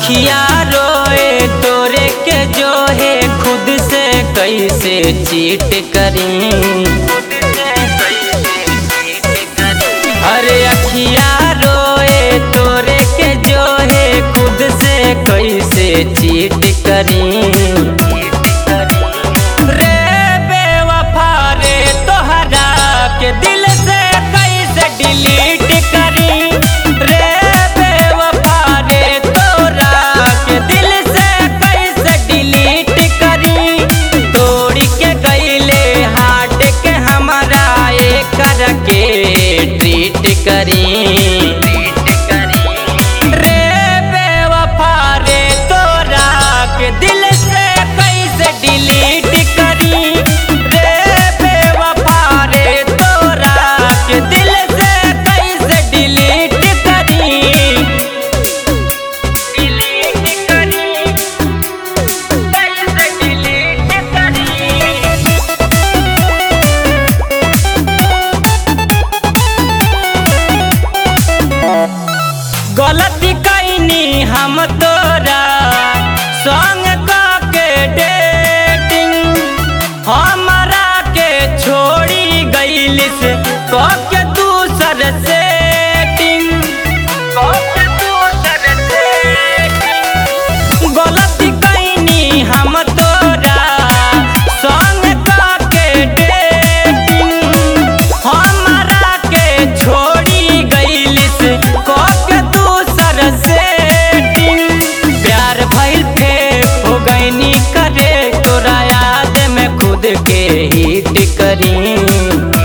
अखिया रोए तोरे के जो है खुद से कैसे चीट करी। अरे अखिया रोए तोरे के जो है खुद से कैसे चीट करी। रे बेवफा रे तोहरा के दिल से कैसे डिलीट करी। रे बेवफा रे तोरा के दिल से कैसे डिलीट करी। तोड़ के गईले हाट के हमारा एक के ट्रीट करी। रे बेवफा रे तोरा के दिल से कैसे डिलीट करी। रे बेवफा रे तोरा के दिल से कैसे डिलीट करी। डिलीट करी, कैसे डिलीट करी। गलती कैनी हम तोरा संग के डेटिंग। हमारा के छोड़ी गईलिस के दूसर सेटिंग। गलती कैनी हम तोरा संग के डेटिंग। हमारा के छोड़ी गईलिस के दूसर सेटिंग। प्यार भइल फेल हो गईनी करे तोरा याद में खुद के हिट करी।